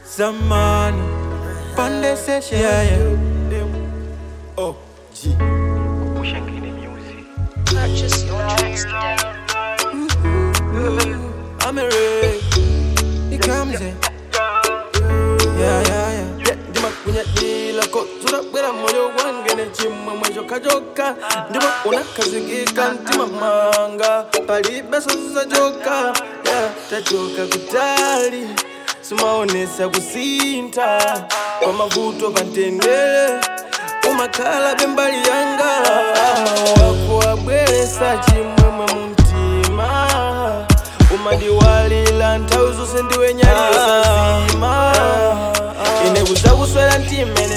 Zamani Pande session, yeah. Oh, G. Purchase your tracks today. I'm a ray. He comes in. Yeah. Ndima kunya dila ko tura bera moyo wange chimwe mwejo kajoka ndima unakazikika ntima manga pali beso za joka yeah tachoka kutali sumaonesa kusinta kwa mavuto pantendele umakala bembali yanga wako abwesa chimwe muntima umadiwalila ntauzo sendiwe nyali sazima Inekuza kuswela ntimene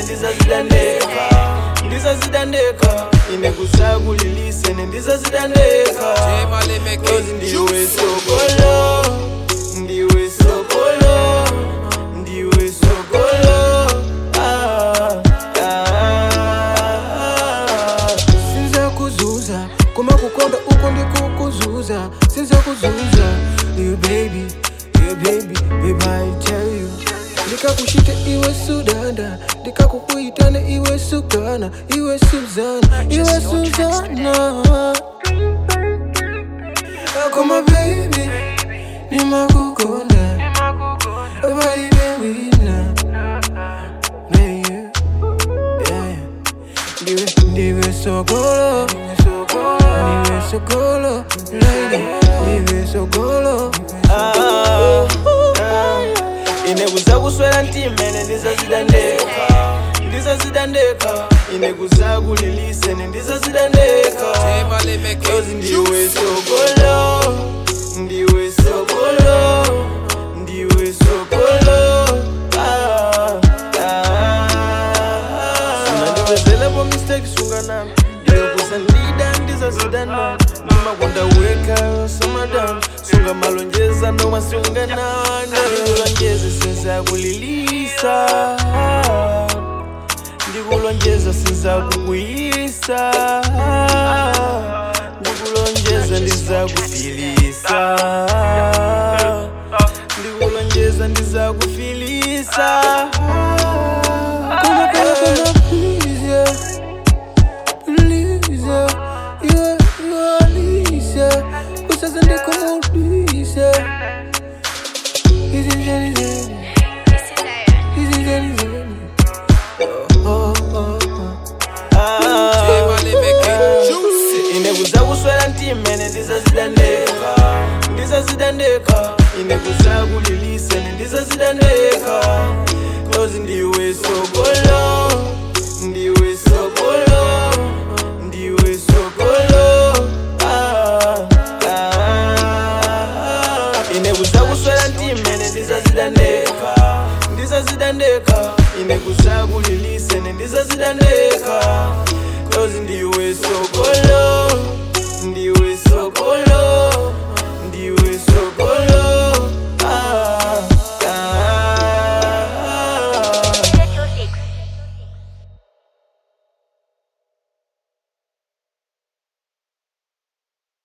ndizazidandeka Inekuza kulilise ndizazidandeka Cause ndiwe sokolo Ndiwe sokolo Ndiwe sokolo Sinza kuzuza Kuma kukonda uko ndikukuzuza Sinza kuzuza You baby Baby I tell you Ndikakushite iwe Sudanda Ndikakukuitane iwe Sugana Iwe Suzana Iwe Suzana Koma baby Nimakukonda Bali bewina Yeah Ndiwe sokolo Ndiwe sokolo Lady Ndiwe sokolo Inekuza kuswela ntimene ndizazidandeka Inekuza kulilise ndizazidandeka Cause ndiwe sokolo Ndiwe sokolo Ndiwe sokolo Sinandiwezela po mistake sunga nami Ndikusa ndida ndizazidana Nimakonda weka samadan Sunga malonjeza noma sunga nana Ndikulonjeza sinza kulilisa Ndikulonjeza sinza kukuyisa Ndikulonjeza ndiza kufilisa Ndikulonjeza ndiza kufilisa Kuna please yeah Please yeah You are Lisa Usas and como Lisa He's in Jenny He's in Jenny Inekuza kuswela ntimene ndizazidandeka Inekuza kulilise ndizazidandeka Cause ndiwe sokolo Ndiwe sokolo Ndiwe sokolo Inekuza kuswela ntimene ndizazidandeka Inekuza kulilise ndizazidandeka Cause ndiwe sokolo